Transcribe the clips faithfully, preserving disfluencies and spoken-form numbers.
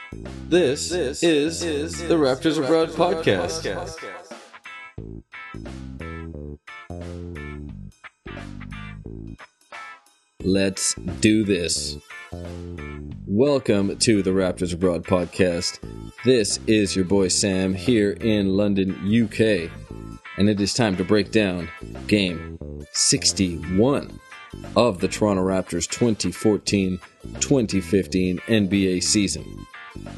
This, this is, is the Raptors Abroad podcast. podcast. Let's do this. Welcome to the Raptors Abroad podcast. This is your boy Sam here in London, U K. And it is time to break down game sixty-one of the Toronto Raptors twenty fourteen twenty fifteen N B A season.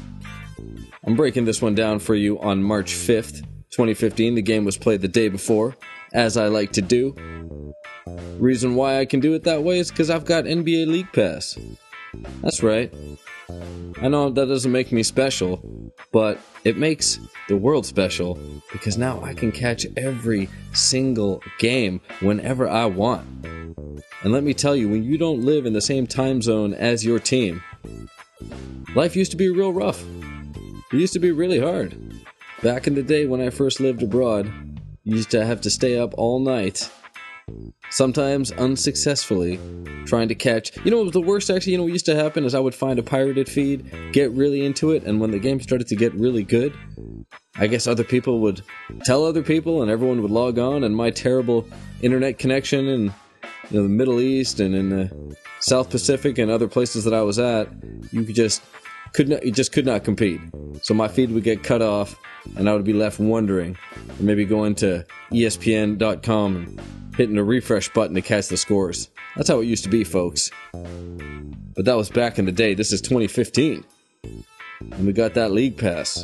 I'm breaking this one down for you on March fifth, twenty fifteen. The game was played the day before, as I like to do. Reason why I can do it that way is because I've got N B A League Pass. That's right. I know that doesn't make me special, but it makes the world special because now I can catch every single game whenever I want. And let me tell you, when you don't live in the same time zone as your team, life used to be real rough. It used to be really hard. Back in the day when I first lived abroad, you used to have to stay up all night, sometimes unsuccessfully, trying to catch... You know what was the worst, actually? You know what used to happen is I would find a pirated feed, get really into it, and when the game started to get really good, I guess other people would tell other people, and everyone would log on, and my terrible internet connection in you know, the Middle East and in the South Pacific and other places that I was at, you could just... Could not, it just could not compete. So my feed would get cut off, and I would be left wondering, or maybe going to E S P N dot com and hitting a refresh button to catch the scores. That's how it used to be, folks. But that was back in the day. This is twenty fifteen, and we got that league pass.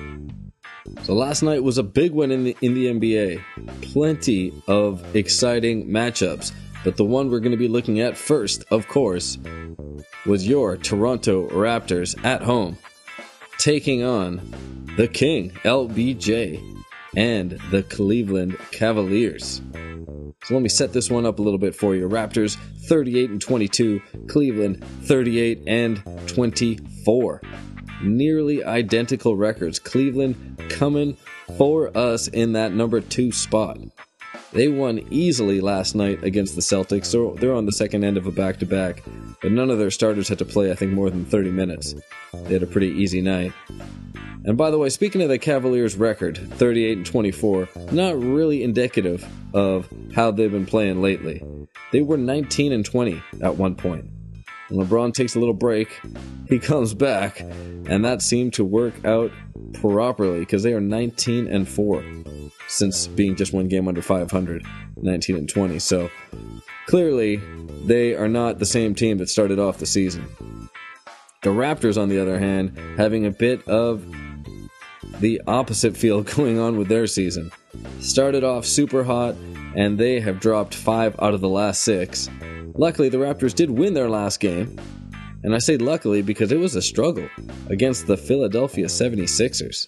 So last night was a big one in the in the N B A. Plenty of exciting matchups. But the one we're going to be looking at first, of course, was your Toronto Raptors at home, taking on the King, L B J, and the Cleveland Cavaliers. So let me set this one up a little bit for you. Raptors thirty-eight and twenty-two, Cleveland thirty-eight and twenty-four. Nearly identical records. Cleveland coming for us in that number two spot. They won easily last night against the Celtics. So they're on the second end of a back-to-back, but none of their starters had to play, I think, more than thirty minutes. They had a pretty easy night. And by the way, speaking of the Cavaliers' record, thirty-eight and twenty-four, not really indicative of how they've been playing lately. They were nineteen and twenty at one point. And LeBron takes a little break, he comes back, and that seemed to work out properly because they are nineteen and four. Since being just one game under five hundred, nineteen and twenty. So clearly, they are not the same team that started off the season. The Raptors, on the other hand, having a bit of the opposite feel going on with their season. Started off super hot, and they have dropped five out of the last six. Luckily, the Raptors did win their last game. And I say luckily because it was a struggle against the Philadelphia seventy-sixers.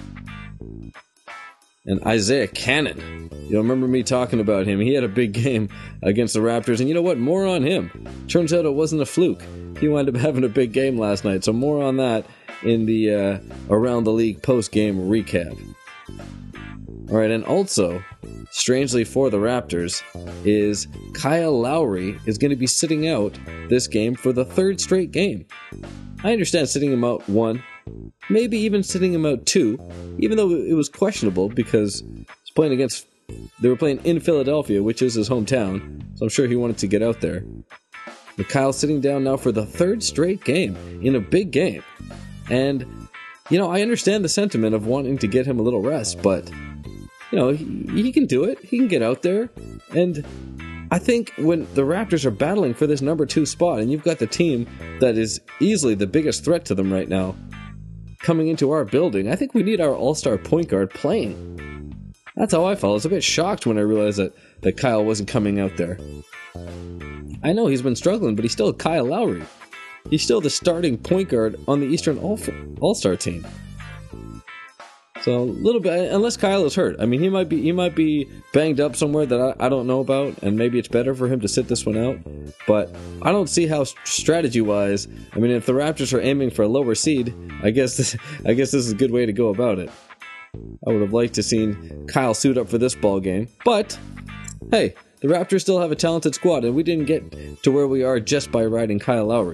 And Isaiah Cannon, you'll remember me talking about him. He had a big game against the Raptors, and you know what? More on him. Turns out it wasn't a fluke. He wound up having a big game last night, so more on that in the uh, Around the League post-game recap. All right, and also, strangely for the Raptors, is Kyle Lowry is going to be sitting out this game for the third straight game. I understand sitting him out one, maybe even sitting him out two, even though it was questionable because he's playing against, they were playing in Philadelphia, which is his hometown, so I'm sure he wanted to get out there. But Kyle's sitting down now for the third straight game in a big game. And, you know, I understand the sentiment of wanting to get him a little rest, but, you know, he, he can do it. He can get out there. And I think when the Raptors are battling for this number two spot, and you've got the team that is easily the biggest threat to them right now, coming into our building, I think we need our all-star point guard playing. That's how I felt. I was a bit shocked when I realized that, that Kyle wasn't coming out there. I know he's been struggling, but he's still Kyle Lowry. He's still the starting point guard on the Eastern All- All-Star team. So a little bit, unless Kyle is hurt. I mean, he might be he might be banged up somewhere that I, I don't know about, and maybe it's better for him to sit this one out. But I don't see how strategy-wise. I mean, if the Raptors are aiming for a lower seed, I guess this, I guess this is a good way to go about it. I would have liked to seen Kyle suit up for this ball game, but hey, the Raptors still have a talented squad, and we didn't get to where we are just by riding Kyle Lowry.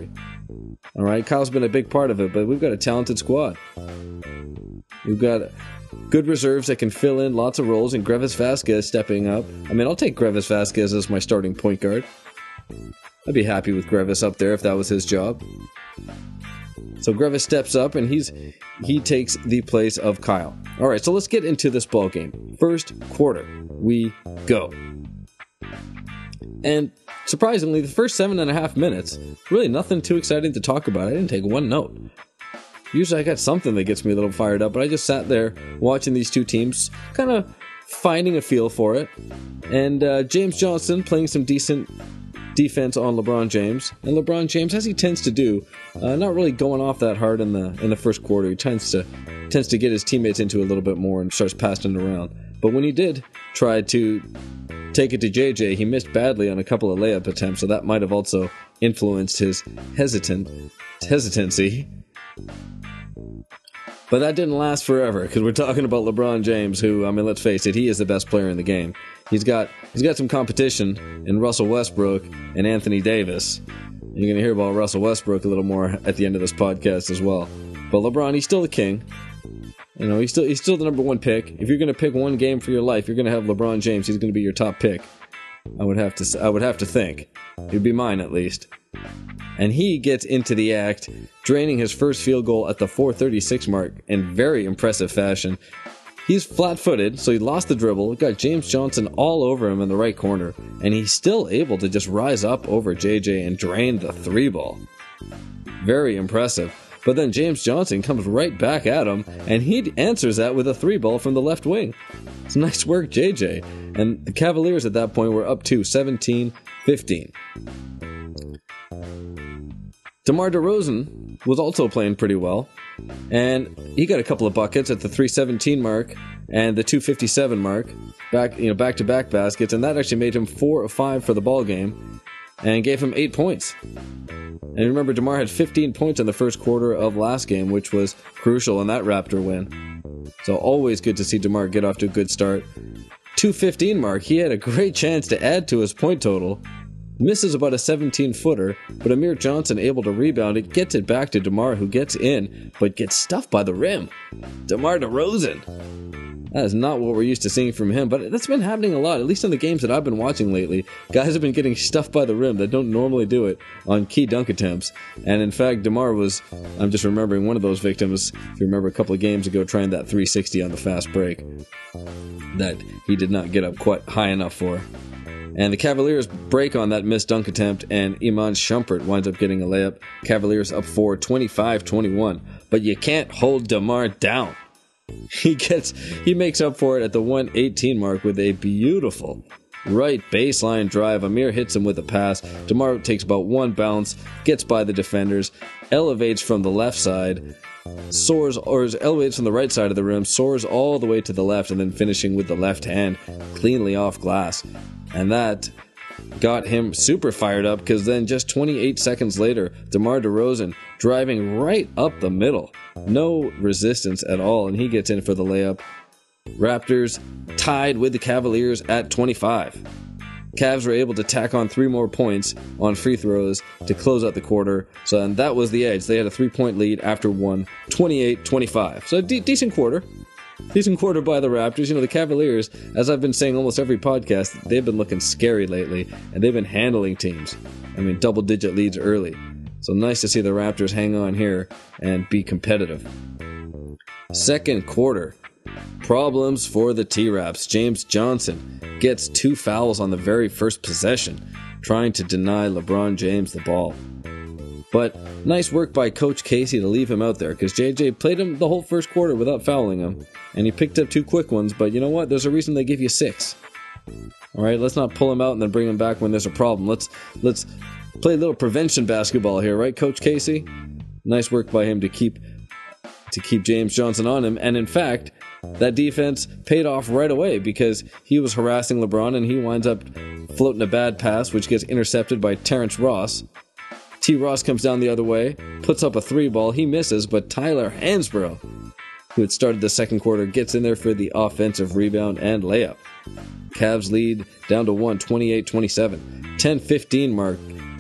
All right, Kyle's been a big part of it, but we've got a talented squad. We've got good reserves that can fill in lots of roles, and Grevis Vasquez stepping up. I mean, I'll take Grevis Vasquez as my starting point guard. I'd be happy with Grevis up there if that was his job. So Grevis steps up, and he's he takes the place of Kyle. All right, so let's get into this ball game. First quarter, we go. And surprisingly, the first seven and a half minutes, really nothing too exciting to talk about. I didn't take one note. Usually I got something that gets me a little fired up, but I just sat there watching these two teams, kind of finding a feel for it. And uh, James Johnson playing some decent defense on LeBron James. And LeBron James, as he tends to do, uh, not really going off that hard in the in the first quarter. He tends to tends to get his teammates into a little bit more and starts passing it around. But when he did try to take it to J J, he missed badly on a couple of layup attempts, so that might have also influenced his hesitant hesitancy. But that didn't last forever, because we're talking about LeBron James, who, I mean, let's face it, he is the best player in the game. He's got he's got some competition in Russell Westbrook and Anthony Davis. You're going to hear about Russell Westbrook a little more at the end of this podcast as well. But LeBron, he's still the king. You know, he's still he's still the number one pick. If you're going to pick one game for your life, you're going to have LeBron James. He's going to be your top pick. I would have to I would have to think. He'd be mine at least. And he gets into the act, draining his first field goal at the four thirty-six mark in very impressive fashion. He's flat-footed, so he lost the dribble, got James Johnson all over him in the right corner, and he's still able to just rise up over J J and drain the three ball. Very impressive. But then James Johnson comes right back at him, and he answers that with a three ball from the left wing. It's nice work, J J. And the Cavaliers at that point were up to seventeen fifteen. DeMar DeRozan was also playing pretty well, and he got a couple of buckets at the three seventeen mark and the two fifty-seven mark, back you know back-to-back baskets, and that actually made him four of five for the ball game, and gave him eight points. And remember, DeMar had fifteen points in the first quarter of last game, which was crucial in that Raptor win. So always good to see DeMar get off to a good start. two fifteen mark, he had a great chance to add to his point total. Misses about a seventeen-footer, but Amir Johnson able to rebound it, gets it back to DeMar, who gets in, but gets stuffed by the rim. DeMar DeRozan. That is not what we're used to seeing from him, but that's been happening a lot, at least in the games that I've been watching lately. Guys have been getting stuffed by the rim that don't normally do it on key dunk attempts. And in fact, DeMar was, I'm just remembering one of those victims, if you remember a couple of games ago, trying that three sixty on the fast break that he did not get up quite high enough for. And the Cavaliers break on that missed dunk attempt, and Iman Shumpert winds up getting a layup. Cavaliers up four, twenty-five twenty-one. But you can't hold DeMar down. He gets, he makes up for it at the one eighteen mark with a beautiful right baseline drive. Amir hits him with a pass. DeMar takes about one bounce, gets by the defenders, elevates from the left side, soars, or elevates from the right side of the rim, soars all the way to the left, and then finishing with the left hand cleanly off glass. And that got him super fired up, because then just twenty-eight seconds later, DeMar DeRozan driving right up the middle. No resistance at all, and he gets in for the layup. Raptors tied with the Cavaliers at twenty-five. Cavs were able to tack on three more points on free throws to close out the quarter, so and that was the edge. They had a three-point lead after one, twenty-eight twenty-five. So a de- decent quarter. Decent quarter by the Raptors. You know, the Cavaliers, as I've been saying almost every podcast, they've been looking scary lately, and they've been handling teams. I mean, double-digit leads early. So nice to see the Raptors hang on here and be competitive. Second quarter. Problems for the T-Raps. James Johnson gets two fouls on the very first possession, trying to deny LeBron James the ball. But nice work by Coach Casey to leave him out there, because J J played him the whole first quarter without fouling him, and he picked up two quick ones, but you know what? There's a reason they give you six. All right, let's not pull him out and then bring him back when there's a problem. Let's let's play a little prevention basketball here, right, Coach Casey? Nice work by him to keep to keep James Johnson on him, and in fact, that defense paid off right away, because he was harassing LeBron, and he winds up floating a bad pass, which gets intercepted by Terrence Ross. T. Ross comes down the other way, puts up a three ball, he misses, but Tyler Hansbrough, who had started the second quarter, gets in there for the offensive rebound and layup. Cavs lead down to one, twenty-eight twenty-seven. ten fifteen mark,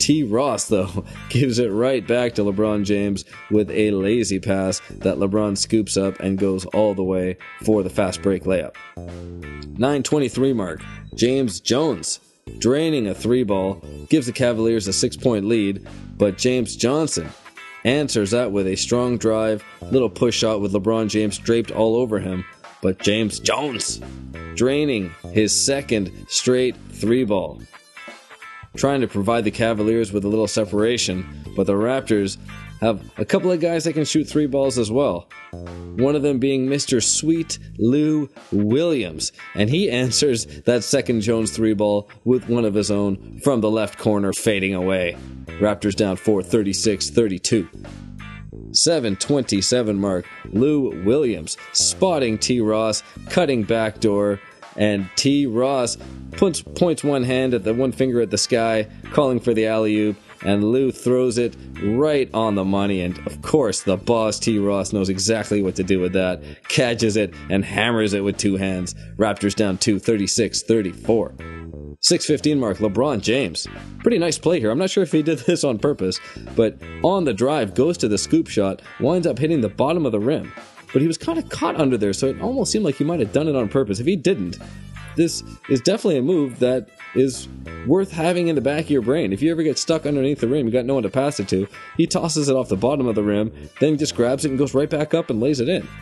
T. Ross, though, gives it right back to LeBron James with a lazy pass that LeBron scoops up and goes all the way for the fast break layup. nine twenty-three mark. James Jones, draining a three ball, gives the Cavaliers a six-point lead, but James Johnson answers that with a strong drive, little push shot with LeBron James draped all over him, but James Jones draining his second straight three ball, trying to provide the Cavaliers with a little separation, but the Raptors have a couple of guys that can shoot three balls as well. One of them being Mister Sweet Lou Williams, and he answers that second Jones three ball with one of his own from the left corner fading away. Raptors down four, thirty-six thirty-two. seven twenty-seven mark. Lou Williams spotting T. Ross, cutting backdoor, and T. Ross puts, points one hand at the one finger at the sky, calling for the alley-oop, and Lou throws it right on the money, and of course the boss T. Ross knows exactly what to do with that, catches it and hammers it with two hands. Raptors down two, thirty-six thirty-four. six fifteen mark. LeBron James, pretty nice play here. I'm not sure if he did this on purpose, but on the drive goes to the scoop shot, winds up hitting the bottom of the rim, but he was kind of caught under there, so it almost seemed like he might have done it on purpose. If he didn't, this is definitely a move that is worth having in the back of your brain. If you ever get stuck underneath the rim, you got no one to pass it to, he tosses it off the bottom of the rim, then just grabs it and goes right back up and lays it in.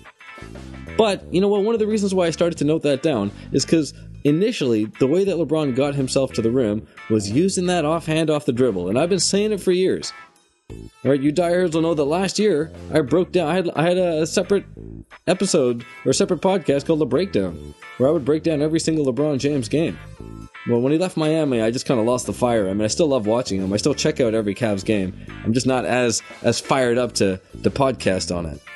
But, you know what, one of the reasons why I started to note that down is because initially, the way that LeBron got himself to the rim was using that offhand off the dribble, and I've been saying it for years. All right, you diehards will know that last year I broke down. I had I had a separate episode or a separate podcast called The Breakdown, where I would break down every single LeBron James game. Well, when he left Miami, I just kind of lost the fire. I mean, I still love watching him. I still check out every Cavs game. I'm just not as as fired up to to podcast on it.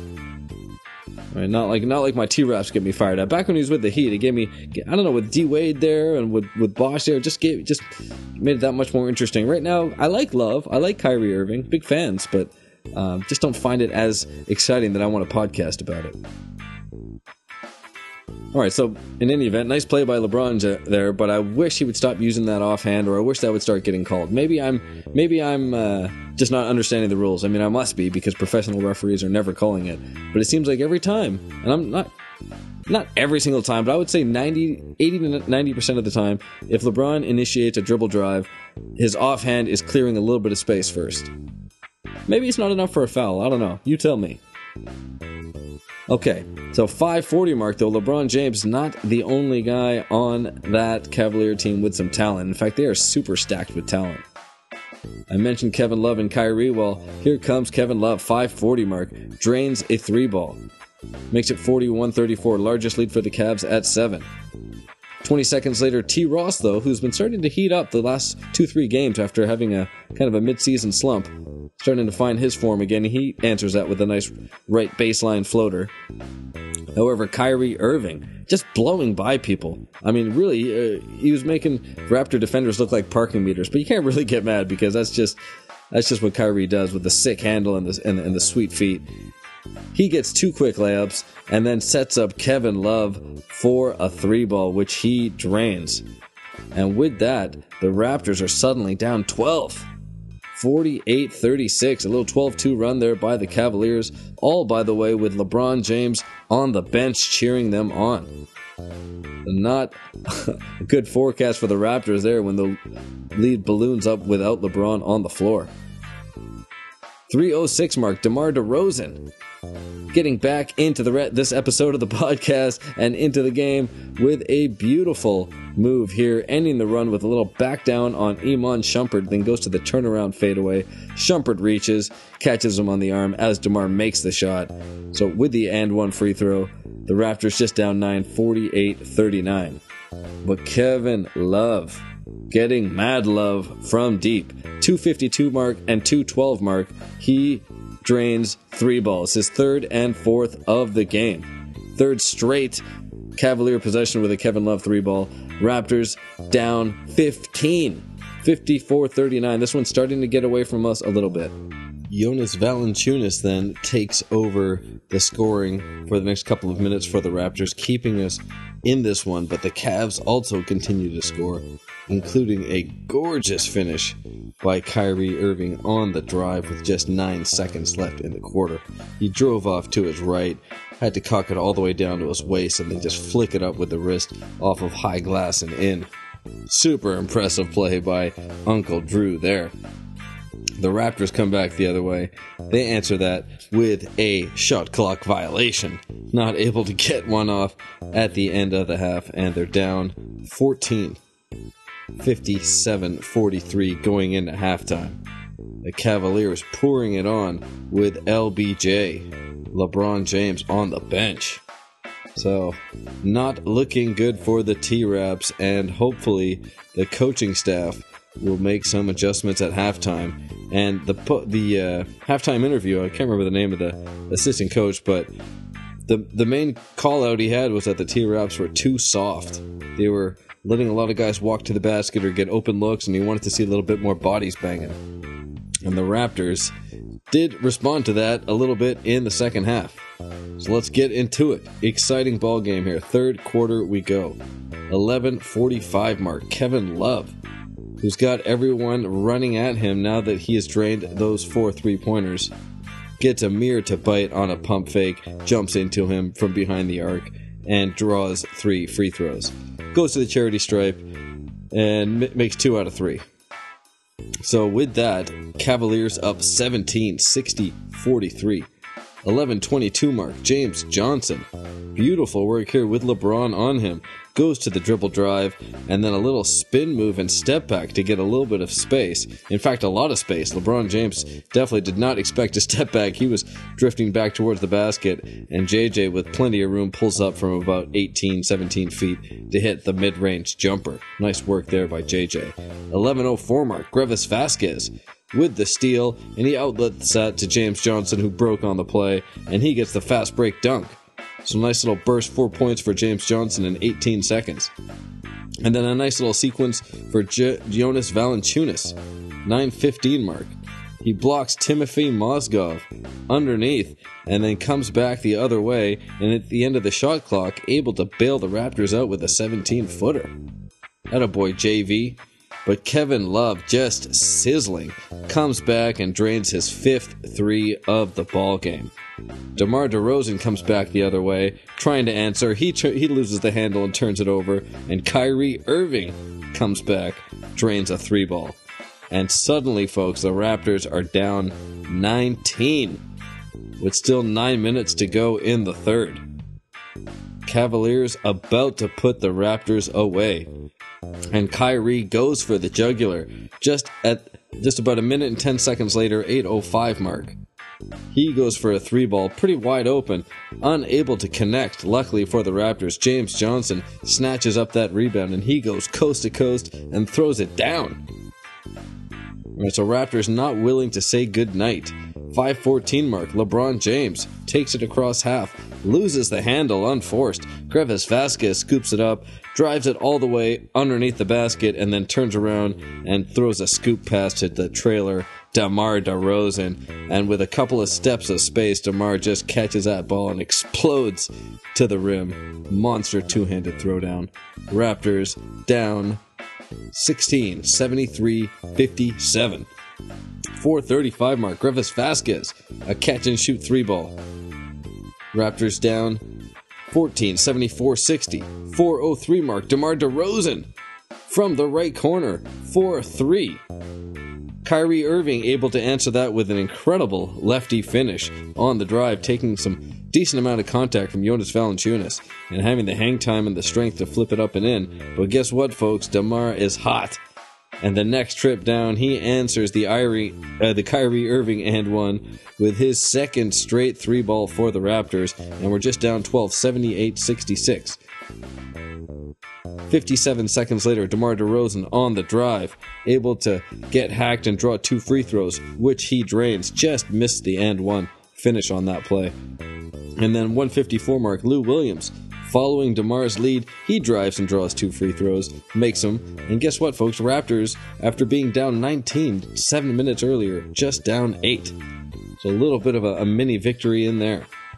Right, not like not like my T-Raps get me fired up. Back when he was with the Heat, it gave me, I don't know, with D-Wade there and with, with Bosh there, it just gave just made it that much more interesting. Right now, I like Love, I like Kyrie Irving, big fans, but um, just don't find it as exciting that I want to podcast about it. All right, so in any event, nice play by LeBron there, but I wish he would stop using that offhand, or I wish that would start getting called. Maybe I'm maybe I'm uh, just not understanding the rules. I mean, I must be, because professional referees are never calling it. But it seems like every time, and I'm not not every single time, but I would say ninety, eighty to ninety percent of the time, if LeBron initiates a dribble drive, his offhand is clearing a little bit of space first. Maybe it's not enough for a foul. I don't know. You tell me. Okay, so five forty mark though, LeBron James not the only guy on that Cavalier team with some talent. In fact, they are super stacked with talent. I mentioned Kevin Love and Kyrie. Well, here comes Kevin Love, five forty mark, drains a three ball. Makes it forty-one thirty-four, largest lead for the Cavs at seven. twenty seconds later, T. Ross, though, who's been starting to heat up the last two, three games after having a kind of a mid-season slump, starting to find his form again. He answers that with a nice right baseline floater. However, Kyrie Irving just blowing by people. I mean, really, uh, he was making Raptor defenders look like parking meters, but you can't really get mad because that's just that's just what Kyrie does with the sick handle and the, and, and the sweet feet. He gets two quick layups and then sets up Kevin Love for a three ball, which he drains. And with that, the Raptors are suddenly down twelve. forty-eight thirty-six, a little twelve two run there by the Cavaliers, all, by the way, with LeBron James on the bench cheering them on. Not a good forecast for the Raptors there when the lead balloons up without LeBron on the floor. three oh six mark, DeMar DeRozan getting back into the re- this episode of the podcast and into the game with a beautiful move here, ending the run with a little back down on Iman Shumpert, then goes to the turnaround fadeaway. Shumpert reaches, catches him on the arm as DeMar makes the shot. So with the and one free throw, the Raptors just down nine, forty-eight thirty-nine. But Kevin Love getting mad love from deep. two fifty-two mark and two twelve mark. He drains three balls, his third and fourth of the game. Third straight Cavalier possession with a Kevin Love three ball. Raptors down fifteen, fifty-four thirty-nine. This one's starting to get away from us a little bit. Jonas Valanciunas then takes over the scoring for the next couple of minutes for the Raptors, keeping us in this one, but the Cavs also continue to score, including a gorgeous finish by Kyrie Irving on the drive with just nine seconds left in the quarter. He drove off to his right, had to cock it all the way down to his waist, and then just flick it up with the wrist off of high glass and in. Super impressive play by Uncle Drew there. The Raptors come back the other way. They answer that with a shot clock violation. Not able to get one off at the end of the half, and they're down fourteen. fifty-seven forty-three going into halftime. The Cavaliers pouring it on with L B J, LeBron James, on the bench. So, not looking good for the T-Raps, and hopefully the coaching staff will make some adjustments at halftime. And the the uh, halftime interview, I can't remember the name of the assistant coach, but the the main call out he had was that the T-Raps were too soft. They were letting a lot of guys walk to the basket or get open looks, and he wanted to see a little bit more bodies banging. And the Raptors did respond to that a little bit in the second half. So let's get into it. Exciting ball game here. Third quarter we go. eleven forty-five mark. Kevin Love, who's got everyone running at him now that he has drained those four three-pointers, gets Amir to bite on a pump fake, jumps into him from behind the arc, and draws three free throws. Goes to the charity stripe and m- makes two out of three. So with that, Cavaliers up seventeen, sixty forty-three. eleven twenty-two mark, James Johnson. Beautiful work here with LeBron on him. Goes to the dribble drive, and then a little spin move and step back to get a little bit of space. In fact, a lot of space. LeBron James definitely did not expect to step back. He was drifting back towards the basket, and J J, with plenty of room, pulls up from about eighteen, seventeen feet to hit the mid-range jumper. Nice work there by J J. eleven oh four mark, Grevis Vasquez with the steal, and he outlets that to James Johnson, who broke on the play, and he gets the fast break dunk. So nice little burst, four points for James Johnson in eighteen seconds. And then a nice little sequence for J- Jonas Valanciunas, nine fifteen mark. He blocks Timofey Mozgov underneath, and then comes back the other way, and at the end of the shot clock, able to bail the Raptors out with a seventeen-footer. Attaboy J V. But Kevin Love, just sizzling, comes back and drains his fifth three of the ball game. DeMar DeRozan comes back the other way, trying to answer. He tr- he loses the handle and turns it over, and Kyrie Irving comes back, drains a three ball. And suddenly, folks, the Raptors are down nineteen, with still nine minutes to go in the third. Cavaliers about to put the Raptors away. And Kyrie goes for the jugular just at just about a minute and ten seconds later, eight oh five mark. He goes for a three ball, pretty wide open, unable to connect. Luckily for the Raptors, James Johnson snatches up that rebound, and he goes coast to coast and throws it down. And so Raptors not willing to say goodnight. five fourteen mark, LeBron James takes it across half, loses the handle unforced. Grevis Vasquez scoops it up, drives it all the way underneath the basket, and then turns around and throws a scoop pass to the trailer, DeMar DeRozan. And with a couple of steps of space, DeMar just catches that ball and explodes to the rim. Monster two-handed throwdown. Raptors down sixteen, seventy-three fifty-seven. four thirty-five mark, Grevis Vasquez, a catch-and-shoot three-ball. Raptors down fourteen, seventy-four sixty. four oh three mark, DeMar DeRozan from the right corner, four three. Kyrie Irving able to answer that with an incredible lefty finish on the drive, taking some decent amount of contact from Jonas Valanciunas and having the hang time and the strength to flip it up and in. But guess what, folks? DeMar is hot. And the next trip down, he answers the, Irie, uh, the Kyrie Irving and one with his second straight three ball for the Raptors, and we're just down twelve, seventy-eight sixty-six. fifty-seven seconds later, DeMar DeRozan on the drive, able to get hacked and draw two free throws, which he drains. Just missed the and one finish on that play. And then one fifty-four mark, Lou Williams, following DeMar's lead, he drives and draws two free throws, makes them, and guess what, folks? Raptors, after being down nineteen seven minutes earlier, just down eight. So a little bit of a, a mini victory in there.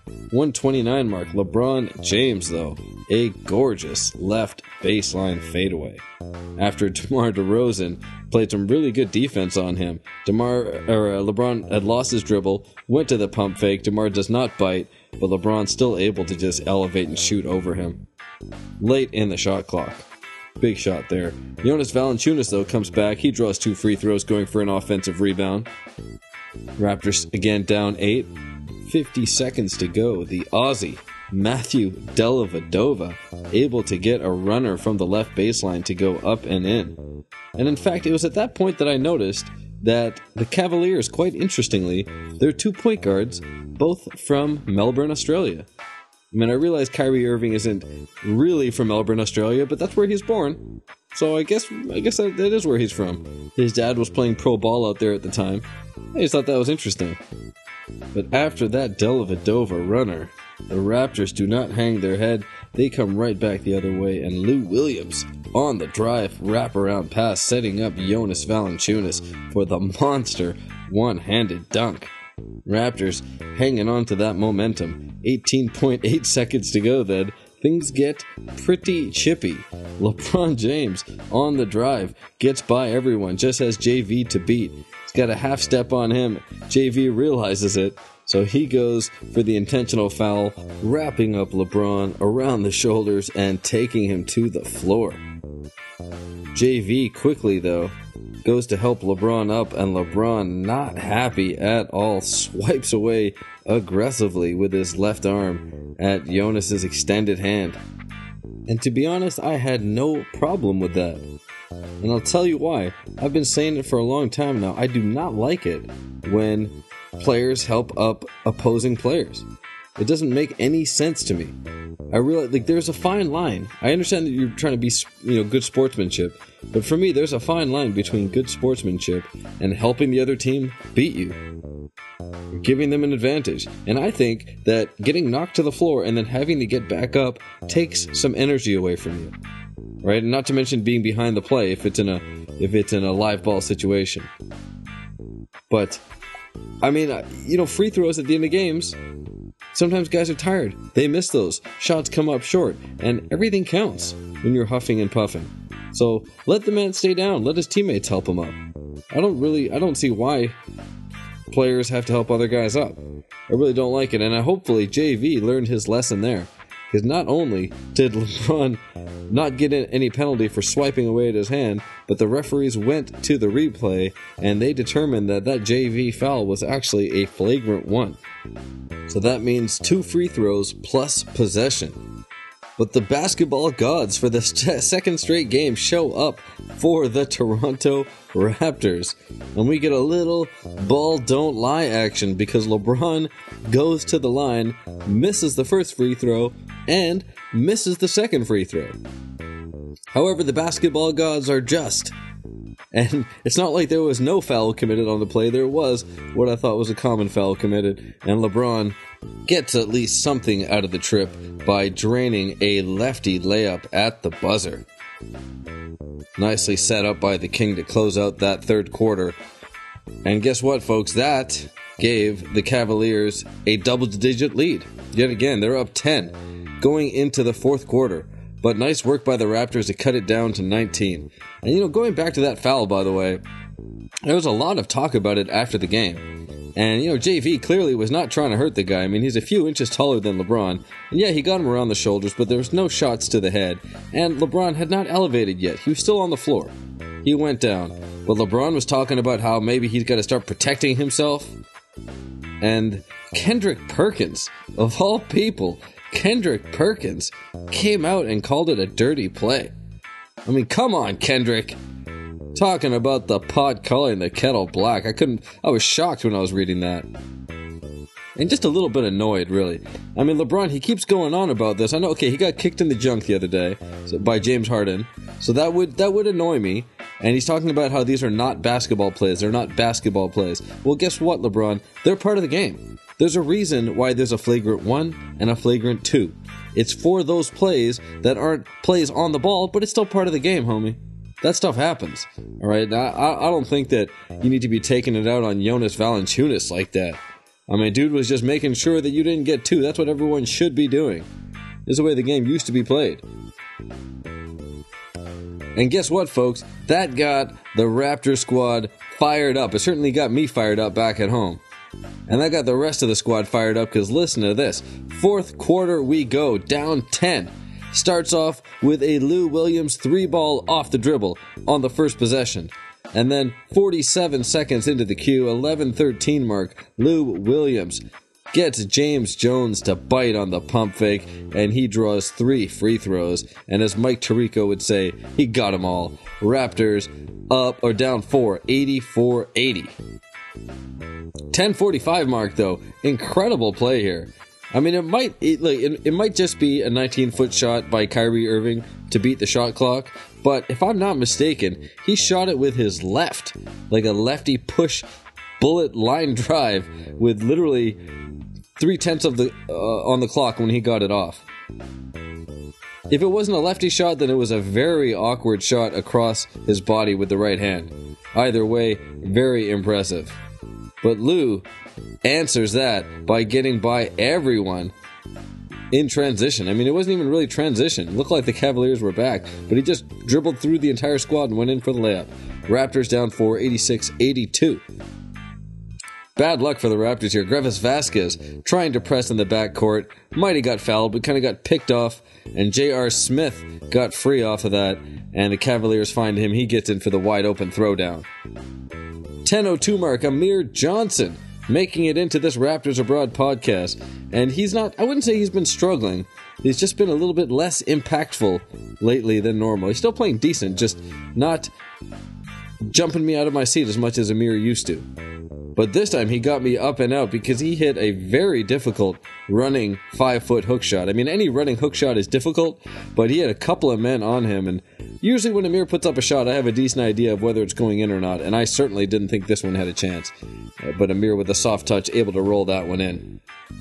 one twenty-nine mark. LeBron James, though, a gorgeous left baseline fadeaway. After DeMar DeRozan played some really good defense on him, DeMar or uh, LeBron had lost his dribble, went to the pump fake. DeMar does not bite, but LeBron's still able to just elevate and shoot over him. Late in the shot clock. Big shot there. Jonas Valanciunas, though, comes back. He draws two free throws, going for an offensive rebound. Raptors again down eight. fifty seconds to go. The Aussie, Matthew Dellavedova, able to get a runner from the left baseline to go up and in. And in fact, it was at that point that I noticed that the Cavaliers, quite interestingly, they're two point guards, both from Melbourne, Australia. I mean, I realize Kyrie Irving isn't really from Melbourne, Australia, but that's where he's born. So I guess I guess that, that is where he's from. His dad was playing pro ball out there at the time. I just thought that was interesting. But after that Dellavedova runner, the Raptors do not hang their head. They come right back the other way, and Lou Williams on the drive, wraparound pass, setting up Jonas Valanciunas for the monster one-handed dunk. Raptors hanging on to that momentum. eighteen point eight seconds to go then. Things get pretty chippy. LeBron James on the drive gets by everyone, just has J V to beat. He's got a half step on him. J V realizes it, so he goes for the intentional foul, wrapping up LeBron around the shoulders and taking him to the floor. J V quickly, though, goes to help LeBron up, and LeBron, not happy at all, swipes away aggressively with his left arm at Jonas's extended hand. And to be honest, I had no problem with that. And I'll tell you why. I've been saying it for a long time now. I do not like it when players help up opposing players. It doesn't make any sense to me. I realize, like, there's a fine line. I understand that you're trying to be, you know, good sportsmanship, but for me, there's a fine line between good sportsmanship and helping the other team beat you, giving them an advantage. And I think that getting knocked to the floor and then having to get back up takes some energy away from you, right? And not to mention being behind the play if it's in a if it's in a live ball situation. But I mean, you know, free throws at the end of games. Sometimes guys are tired. They miss those. Shots come up short. And everything counts when you're huffing and puffing. So let the man stay down. Let his teammates help him up. I don't really, I don't see why players have to help other guys up. I really don't like it. And I hopefully J V learned his lesson there. Because not only did LeBron not get any penalty for swiping away at his hand, but the referees went to the replay and they determined that that J V foul was actually a flagrant one. So that means two free throws plus possession. But the basketball gods for the st- second straight game show up for the Toronto Raptors. And we get a little ball don't lie action because LeBron goes to the line, misses the first free throw, and misses the second free throw. However, the basketball gods are just. And it's not like there was no foul committed on the play. There was what I thought was a common foul committed. And LeBron gets at least something out of the trip by draining a lefty layup at the buzzer. Nicely set up by the King to close out that third quarter. And guess what, folks? That gave the Cavaliers a double-digit lead. Yet again, they're up ten going into the fourth quarter. But nice work by the Raptors to cut it down to nineteen. And, you know, going back to that foul, by the way, there was a lot of talk about it after the game. And, you know, J V clearly was not trying to hurt the guy. I mean, he's a few inches taller than LeBron. And yeah, he got him around the shoulders, but there was no shots to the head. And LeBron had not elevated yet. He was still on the floor. He went down. But LeBron was talking about how maybe he's got to start protecting himself. And Kendrick Perkins, of all people, Kendrick Perkins came out and called it a dirty play. I mean, come on, Kendrick. Talking about the pot coloring the kettle black. I couldn't, I was shocked when I was reading that. And just a little bit annoyed, really. I mean, LeBron, he keeps going on about this. I know, okay, he got kicked in the junk the other day so, by James Harden. So that would that would annoy me. And he's talking about how these are not basketball plays. They're not basketball plays. Well, guess what, LeBron? They're part of the game. There's a reason why there's a flagrant one and a flagrant two. It's for those plays that aren't plays on the ball, but it's still part of the game, homie. That stuff happens. All right, I, I don't think that you need to be taking it out on Jonas Valanciunas like that. I mean, dude was just making sure that you didn't get two. That's what everyone should be doing. This is the way the game used to be played. And guess what, folks? That got the Raptor squad fired up. It certainly got me fired up back at home. And that got the rest of the squad fired up because listen to this. Fourth quarter we go, down ten. Starts off with a Lou Williams three ball off the dribble on the first possession. And then forty-seven seconds into the queue, eleven thirteen mark, Lou Williams gets James Jones to bite on the pump fake, and he draws three free throws. And as Mike Tirico would say, he got them all. Raptors up or down four, eighty-four eighty. ten forty-five mark though, incredible play here. I mean, it might it, like, it, it might just be a nineteen-foot shot by Kyrie Irving to beat the shot clock, but if I'm not mistaken, he shot it with his left, like a lefty push bullet line drive with literally three-tenths of the uh, on the clock when he got it off. If it wasn't a lefty shot, then it was a very awkward shot across his body with the right hand. Either way, very impressive. But Lou answers that by getting by everyone in transition. I mean, it wasn't even really transition. It looked like the Cavaliers were back, but he just dribbled through the entire squad and went in for the layup. Raptors down four, eighty-six eighty-two. Bad luck for the Raptors here. Grevis Vasquez trying to press in the backcourt. Might have got fouled, but kind of got picked off, and J R. Smith got free off of that, and the Cavaliers find him. He gets in for the wide open throwdown. ten oh two mark, Amir Johnson making it into this Raptors Abroad podcast. And he's not, I wouldn't say he's been struggling. He's just been a little bit less impactful lately than normal. He's still playing decent, just not jumping me out of my seat as much as Amir used to. But this time he got me up and out because he hit a very difficult running five-foot hook shot. I mean, any running hook shot is difficult, but he had a couple of men on him. And usually when Amir puts up a shot, I have a decent idea of whether it's going in or not. And I certainly didn't think this one had a chance. But Amir with a soft touch, able to roll that one in.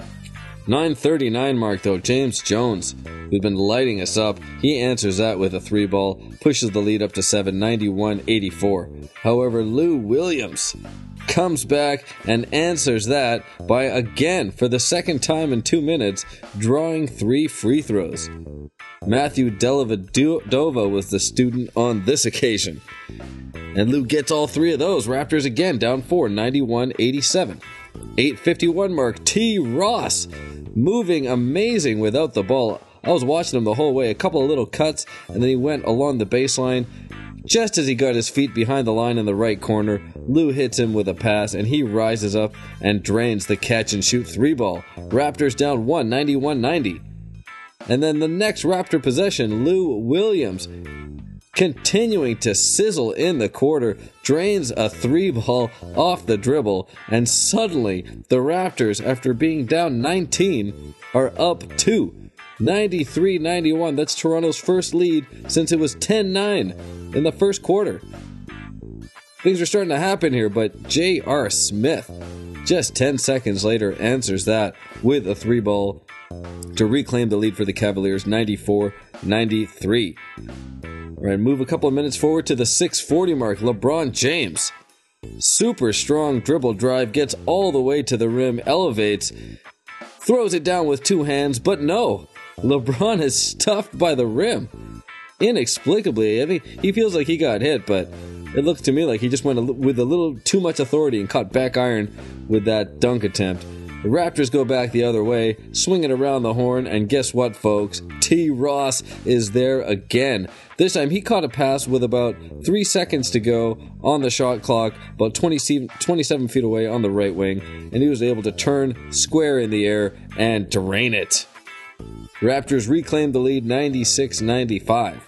nine thirty-nine mark though, James Jones, who's been lighting us up, he answers that with a three ball, pushes the lead up to seven, ninety-one eighty-four. However, Lou Williams comes back and answers that by, again, for the second time in two minutes, drawing three free throws. Matthew Dellavedova was the student on this occasion. And Lou gets all three of those. Raptors again down four, ninety-one eighty-seven. eight fifty-one mark, T. Ross moving amazing without the ball. I was watching him the whole way, a couple of little cuts, and then he went along the baseline. Just as he got his feet behind the line in the right corner, Lou hits him with a pass, and he rises up and drains the catch-and-shoot three ball. Raptors down one, ninety-one ninety. And then the next Raptor possession, Lou Williams, continuing to sizzle in the quarter, drains a three ball off the dribble, and suddenly the Raptors, after being down nineteen, are up two. ninety-three ninety-one. That's Toronto's first lead since it was ten nine in the first quarter. Things are starting to happen here, but J R. Smith, just ten seconds later, answers that with a three ball to reclaim the lead for the Cavaliers, ninety-four ninety-three. All right, move a couple of minutes forward to the six forty mark. LeBron James, super strong dribble drive, gets all the way to the rim, elevates, throws it down with two hands, but no, LeBron is stuffed by the rim. Inexplicably, I mean, he feels like he got hit, but it looks to me like he just went a, with a little too much authority and caught back iron with that dunk attempt. The Raptors go back the other way, swing it around the horn, and guess what, folks? T. Ross is there again. This time he caught a pass with about three seconds to go on the shot clock, about twenty, twenty-seven feet away on the right wing, and he was able to turn square in the air and drain it. Raptors reclaim the lead, ninety-six ninety-five.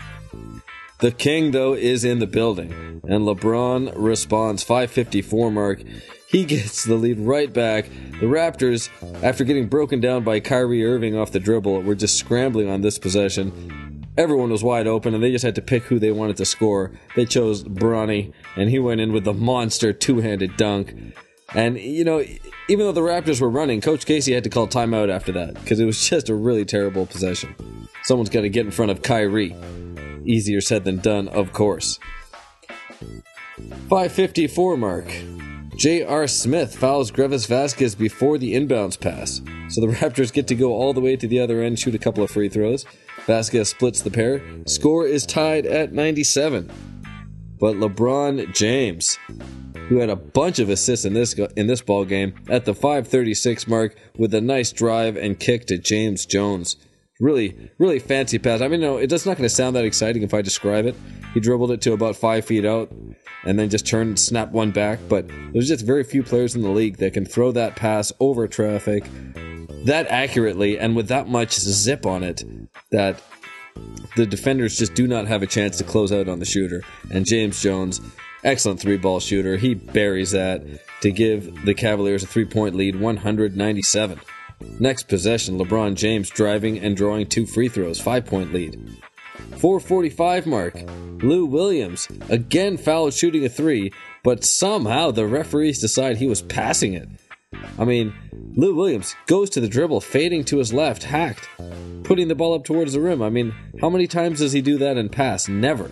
The King, though, is in the building, and LeBron responds, five fifty-four mark. He gets the lead right back. The Raptors, after getting broken down by Kyrie Irving off the dribble, were just scrambling on this possession. Everyone was wide open, and they just had to pick who they wanted to score. They chose Bronny, and he went in with the monster two-handed dunk. And, you know, even though the Raptors were running, Coach Casey had to call timeout after that, because it was just a really terrible possession. Someone's got to get in front of Kyrie. Easier said than done, of course. five fifty-four mark. J R. Smith fouls Grevis Vasquez before the inbounds pass. So the Raptors get to go all the way to the other end, shoot a couple of free throws. Vasquez splits the pair. Score is tied at ninety-seven. But LeBron James, who had a bunch of assists in this in this ball game, at the five thirty-six mark with a nice drive and kick to James Jones. Really, really fancy pass. I mean, no, it's not going to sound that exciting if I describe it. He dribbled it to about five feet out and then just turned and snapped one back. But there's just very few players in the league that can throw that pass over traffic that accurately and with that much zip on it that the defenders just do not have a chance to close out on the shooter. And James Jones, excellent three-ball shooter. He buries that to give the Cavaliers a three-point lead, one ninety-seven. Next possession, LeBron James driving and drawing two free throws, five-point lead. four forty-five mark, Lou Williams again fouled shooting a three, but somehow the referees decide he was passing it. I mean, Lou Williams goes to the dribble, fading to his left, hacked, putting the ball up towards the rim. I mean, how many times does he do that and pass? Never.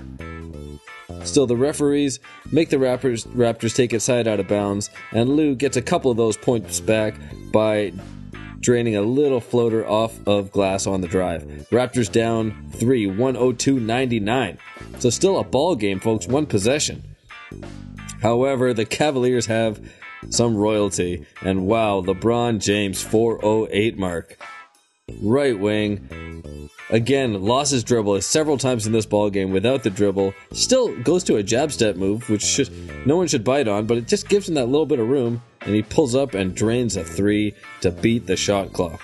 Still, the referees make the Raptors, Raptors take it side out of bounds, and Lou gets a couple of those points back by draining a little floater off of glass on the drive. Raptors down three, one oh two ninety-nine. So still a ball game, folks, one possession. However, the Cavaliers have some royalty, and wow, LeBron James, four oh eight mark. Right wing, again, lost his dribble several times in this ball game without the dribble. Still goes to a jab step move, which should, no one should bite on, but it just gives him that little bit of room, and he pulls up and drains a three to beat the shot clock.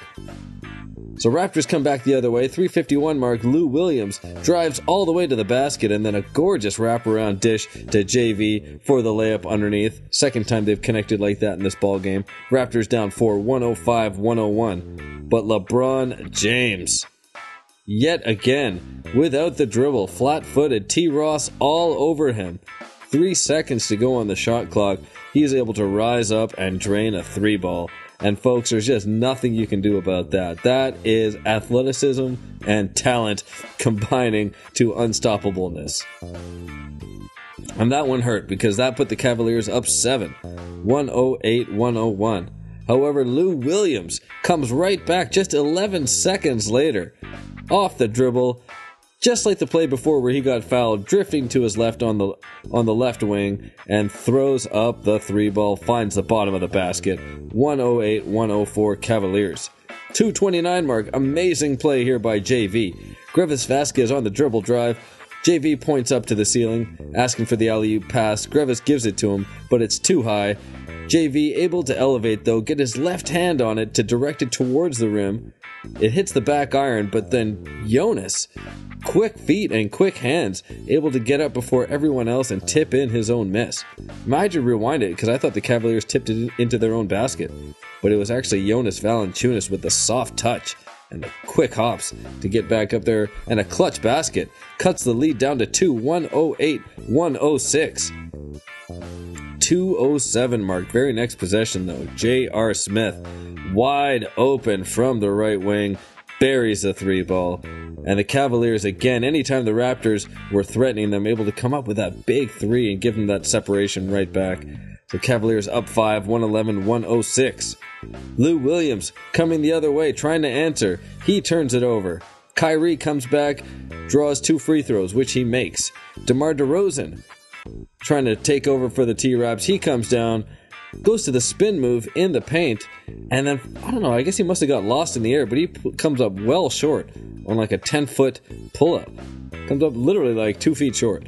So Raptors come back the other way, three fifty-one mark, Lou Williams drives all the way to the basket, and then a gorgeous wraparound dish to J V for the layup underneath. Second time they've connected like that in this ball game. Raptors down four, one oh five one oh one. But LeBron James, yet again, without the dribble, flat-footed, T. Ross all over him. Three seconds to go on the shot clock. He is able to rise up and drain a three ball. And folks, there's just nothing you can do about that. That is athleticism and talent combining to unstoppableness. And that one hurt because that put the Cavaliers up seven, one oh eight one oh one. However, Lou Williams comes right back just eleven seconds later, off the dribble, just like the play before where he got fouled, drifting to his left on the on the left wing, and throws up the three ball, finds the bottom of the basket. one oh eight one oh four Cavaliers. two twenty-nine mark, amazing play here by J V. Grevis Vasquez on the dribble drive. J V points up to the ceiling, asking for the alley-oop pass. Grevis gives it to him, but it's too high. J V able to elevate, though, get his left hand on it to direct it towards the rim. It hits the back iron, but then Jonas, quick feet and quick hands, able to get up before everyone else and tip in his own miss. I had to rewind it because I thought the Cavaliers tipped it into their own basket, but it was actually Jonas Valanciunas with the soft touch and the quick hops to get back up there, and a clutch basket cuts the lead down to two, one oh eight one oh six. two oh seven mark. Very next possession, though, J R. Smith, wide open from the right wing, buries the three ball. And the Cavaliers, again, anytime the Raptors were threatening them, able to come up with that big three and give them that separation right back. So Cavaliers up five, one eleven one oh six. Lou Williams coming the other way, trying to answer. He turns it over. Kyrie comes back, draws two free throws, which he makes. DeMar DeRozan trying to take over for the T-Raps. He comes down, goes to the spin move in the paint, and then, I don't know, I guess he must have got lost in the air, but he p- comes up well short on like a ten-foot pull-up. Comes up literally like two feet short.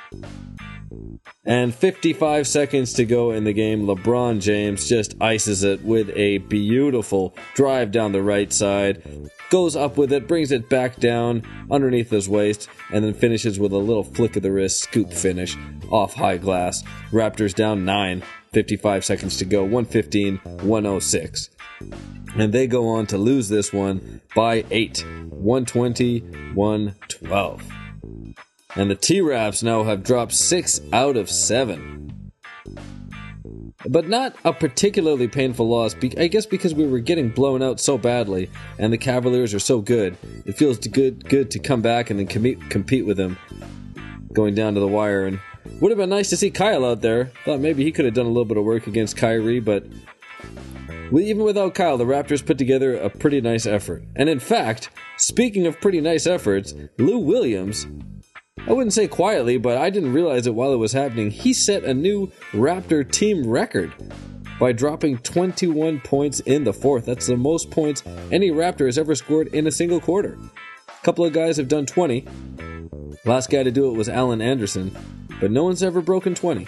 And fifty-five seconds to go in the game. LeBron James just ices it with a beautiful drive down the right side. Goes up with it, brings it back down underneath his waist, and then finishes with a little flick of the wrist scoop finish off high glass. Raptors down nine. fifty-five seconds to go. one fifteen one oh six. And they go on to lose this one by eight. one twenty one twelve. And the T-Raps now have dropped six out of seven. But not a particularly painful loss, I guess because we were getting blown out so badly, and the Cavaliers are so good. It feels good good to come back and then compete, compete with them, going down to the wire. And would have been nice to see Kyle out there. Thought maybe he could have done a little bit of work against Kyrie, but even without Kyle, the Raptors put together a pretty nice effort. And in fact, speaking of pretty nice efforts, Lou Williams, I wouldn't say quietly, but I didn't realize it while it was happening, he set a new Raptor team record by dropping twenty-one points in the fourth. That's the most points any Raptor has ever scored in a single quarter. A couple of guys have done twenty. Last guy to do it was Allen Anderson, but no one's ever broken twenty.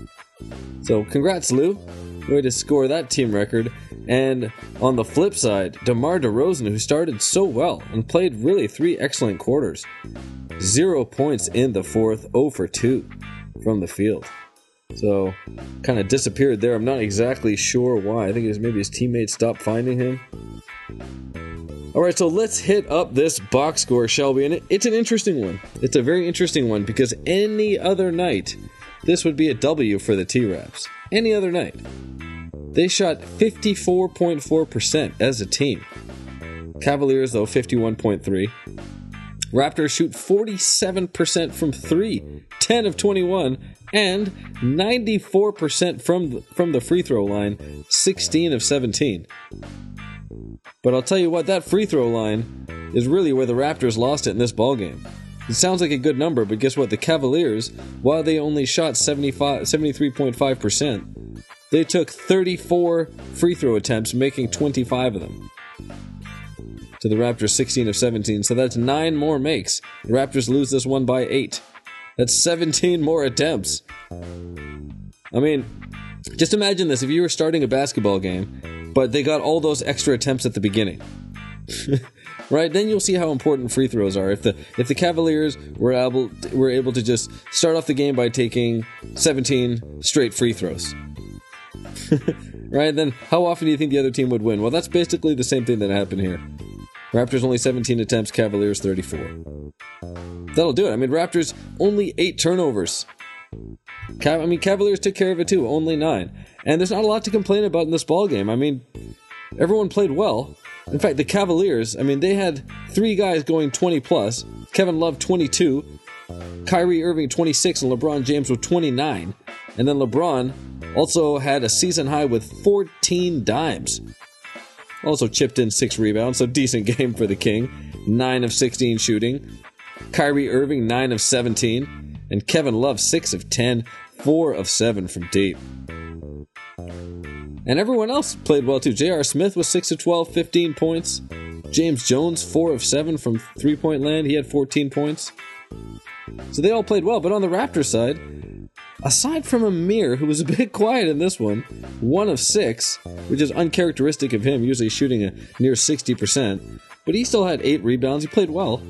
So congrats, Lou. Way to score that team record. And on the flip side, DeMar DeRozan, who started so well and played really three excellent quarters. Zero points in the fourth, zero for two from the field. So, kind of disappeared there. I'm not exactly sure why. I think it was maybe his teammates stopped finding him. Alright, so let's hit up this box score, shall we? And it, it's an interesting one. It's a very interesting one because any other night, this would be a W for the T-Raps. Any other night. They shot fifty-four point four percent as a team. Cavaliers, though, fifty-one point three. Raptors shoot forty-seven percent from three, ten of twenty-one, and ninety-four percent from the, from the free throw line, sixteen of seventeen. But I'll tell you what, that free throw line is really where the Raptors lost it in this ballgame. It sounds like a good number, but guess what? The Cavaliers, while they only shot seventy-five, seventy-three point five percent, they took thirty-four free throw attempts, making twenty-five of them. To the Raptors sixteen of seventeen, so that's nine more makes. The Raptors lose this one by eight. That's seventeen more attempts. I mean, just imagine this, if you were starting a basketball game, but they got all those extra attempts at the beginning. Right? Then you'll see how important free throws are. If the if the Cavaliers were able were able to just start off the game by taking seventeen straight free throws. Right? Then how often do you think the other team would win? Well, that's basically the same thing that happened here. Raptors only seventeen attempts, Cavaliers thirty-four. That'll do it. I mean, Raptors only eight turnovers. Cav- I mean, Cavaliers took care of it too, only nine. And there's not a lot to complain about in this ballgame. I mean, everyone played well. In fact, the Cavaliers, I mean, they had three guys going twenty plus. Kevin Love twenty-two, Kyrie Irving twenty-six, and LeBron James with twenty-nine. And then LeBron also had a season high with fourteen dimes. Also chipped in six rebounds, so decent game for the King. nine of sixteen shooting. Kyrie Irving, nine of seventeen. And Kevin Love, six of ten, four of seven from deep. And everyone else played well too. J R. Smith was six of twelve, fifteen points. James Jones, four of seven from three-point land. He had fourteen points. So they all played well. But on the Raptors side, aside from Amir, who was a bit quiet in this one, one of six, which is uncharacteristic of him, usually shooting a near sixty percent. But he still had eight rebounds. He played well.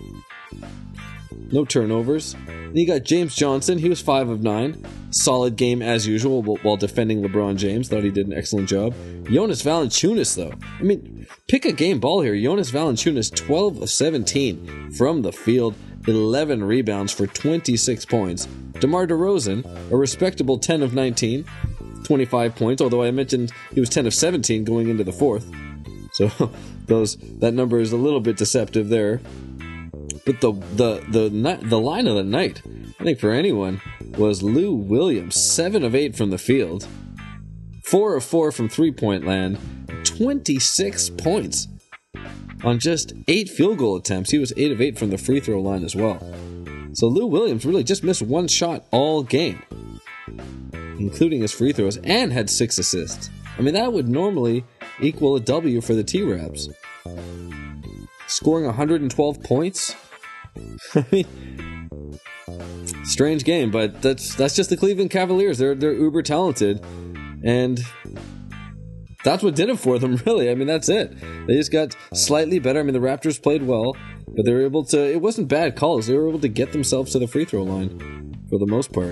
No turnovers. Then you got James Johnson. He was five of nine. Solid game as usual while defending LeBron James. Thought he did an excellent job. Jonas Valanciunas, though. I mean, pick a game ball here. Jonas Valanciunas, twelve of seventeen from the field. eleven rebounds for twenty-six points. DeMar DeRozan, a respectable ten of nineteen. twenty-five points, although I mentioned he was ten of seventeen going into the fourth. So those that number is a little bit deceptive there. But the the the the line of the night, I think for anyone, was Lou Williams, seven of eight from the field, four of four from three-point land, twenty-six points on just eight field goal attempts. He was eight of eight from the free throw line as well. So Lou Williams really just missed one shot all game, including his free throws, and had six assists. I mean, that would normally equal a W for the T-Raps. Scoring one hundred twelve points? I mean, strange game, but that's that's just the Cleveland Cavaliers. They're they're uber talented, and that's what did it for them, really. I mean, that's it. They just got slightly better. I mean, the Raptors played well, but they were able to, it wasn't bad calls. They were able to get themselves to the free throw line for the most part.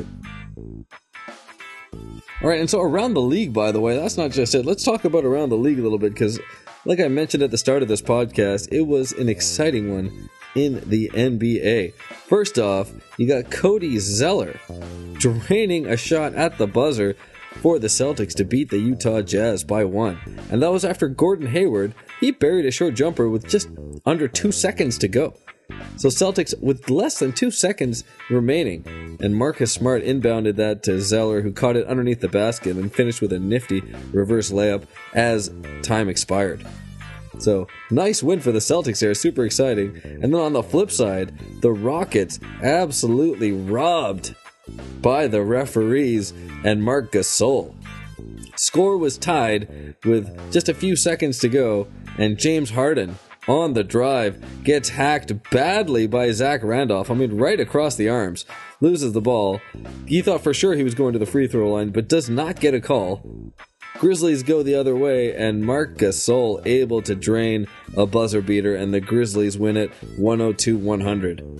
All right, and so around the league, by the way, that's not just it. Let's talk about around the league a little bit, because like I mentioned at the start of this podcast, it was an exciting one in the N B A. First off, you got Cody Zeller draining a shot at the buzzer for the Celtics to beat the Utah Jazz by one. And that was after Gordon Hayward, he buried a short jumper with just under two seconds to go. So Celtics, with less than two seconds remaining, and Marcus Smart inbounded that to Zeller, who caught it underneath the basket and finished with a nifty reverse layup as time expired. So, nice win for the Celtics there, super exciting. And then on the flip side, the Rockets absolutely robbed by the referees and Marc Gasol. Score was tied with just a few seconds to go, and James Harden, on the drive, gets hacked badly by Zach Randolph. I mean, right across the arms. Loses the ball. He thought for sure he was going to the free throw line, but does not get a call. Grizzlies go the other way, and Marc Gasol able to drain a buzzer beater, and the Grizzlies win it one oh two one hundred.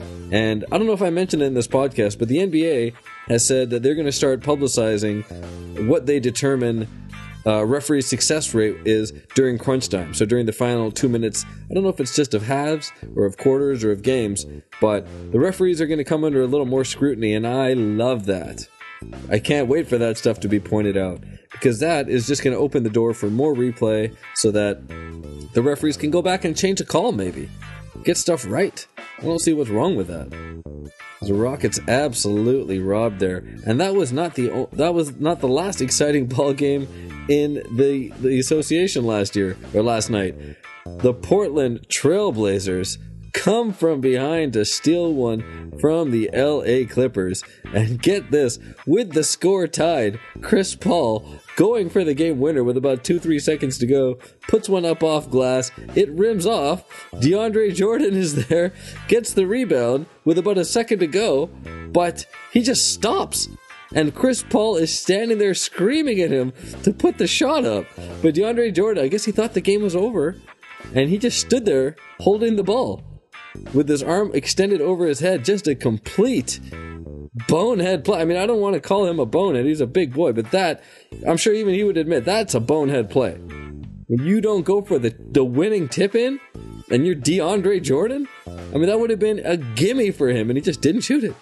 And I don't know if I mentioned it in this podcast, but the N B A has said that they're going to start publicizing what they determine uh, referee success rate is during crunch time. So during the final two minutes, I don't know if it's just of halves or of quarters or of games, but the referees are going to come under a little more scrutiny, and I love that. I can't wait for that stuff to be pointed out, because that is just going to open the door for more replay so that the referees can go back and change a call, maybe. Get stuff right. I don't see what's wrong with that. The Rockets absolutely robbed there, and that was not the that was not the last exciting ball game in the the association last year or last night. The Portland Trailblazers come from behind to steal one from the L A Clippers, and get this, with the score tied, Chris Paul, going for the game winner with about two three seconds to go, puts one up off glass, it rims off, DeAndre Jordan is there, gets the rebound with about a second to go, but he just stops. And Chris Paul is standing there screaming at him to put the shot up. But DeAndre Jordan, I guess he thought the game was over, and he just stood there holding the ball with his arm extended over his head. Just a complete bonehead play. I mean, I don't want to call him a bonehead. He's a big boy, but that, I'm sure even he would admit, that's a bonehead play. When you don't go for the, the winning tip-in, and you're DeAndre Jordan, I mean, that would have been a gimme for him, and he just didn't shoot it.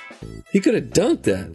He could have dunked that.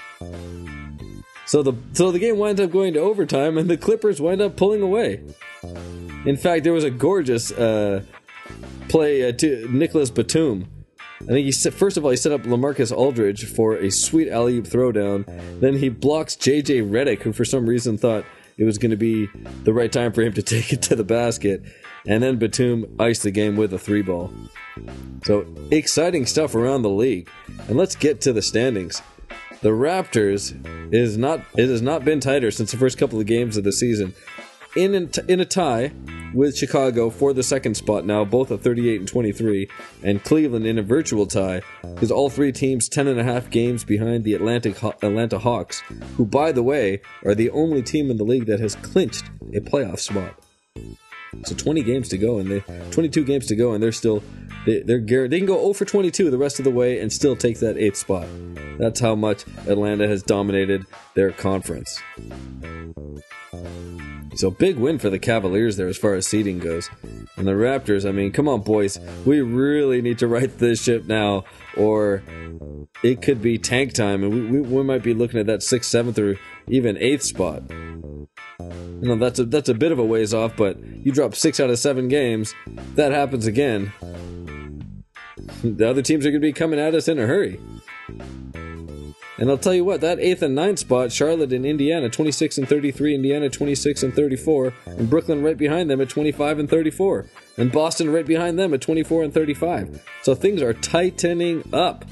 So the so the game winds up going to overtime, and the Clippers wind up pulling away. In fact, there was a gorgeous uh, play uh, to Nicholas Batum. I think he set, first of all he set up LaMarcus Aldridge for a sweet alley-oop throwdown. Then he blocks J J Redick, who for some reason thought it was going to be the right time for him to take it to the basket. And then Batum iced the game with a three ball. So exciting stuff around the league. And let's get to the standings. The Raptors is not it has not been tighter since the first couple of games of the season. In a, in a tie with Chicago for the second spot now, both at thirty-eight and twenty-three, and Cleveland in a virtual tie, because all three teams ten and a half games behind the Atlantic Atlanta Hawks, who, by the way, are the only team in the league that has clinched a playoff spot. So twenty games to go, and they twenty-two games to go, and they're still they, they're they can go zero for twenty-two the rest of the way and still take that eighth spot. That's how much Atlanta has dominated their conference. So big win for the Cavaliers there as far as seeding goes. And the Raptors, I mean, come on, boys. We really need to right this ship now, or it could be tank time, and we, we, we might be looking at that sixth, seventh, or even eighth spot. You know, that's a, that's a bit of a ways off, but you drop six out of seven games, that happens again. The other teams are going to be coming at us in a hurry. And I'll tell you what, that eighth and ninth spot, Charlotte and Indiana, twenty-six and thirty-three, Indiana twenty-six and thirty-four, and Brooklyn right behind them at twenty-five and thirty-four, and Boston right behind them at twenty-four and thirty-five. So things are tightening up.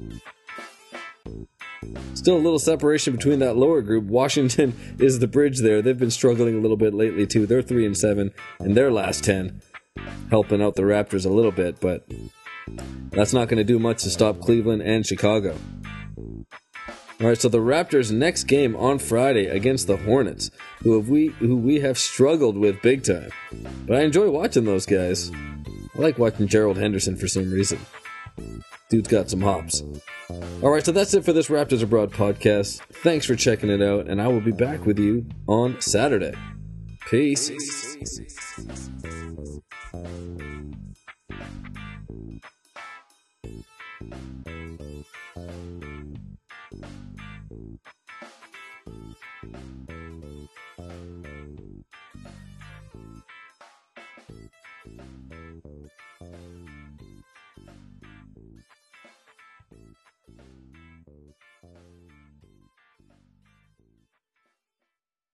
Still a little separation between that lower group. Washington is the bridge there. They've been struggling a little bit lately too. They're three and seven in their last ten, helping out the Raptors a little bit, but that's not going to do much to stop Cleveland and Chicago. All right, so the Raptors' next game on Friday against the Hornets, who have we who we have struggled with big time. But I enjoy watching those guys. I like watching Gerald Henderson for some reason. Dude's got some hops. All right, so that's it for this Raptors Abroad podcast. Thanks for checking it out, and I will be back with you on Saturday. Peace. Peace.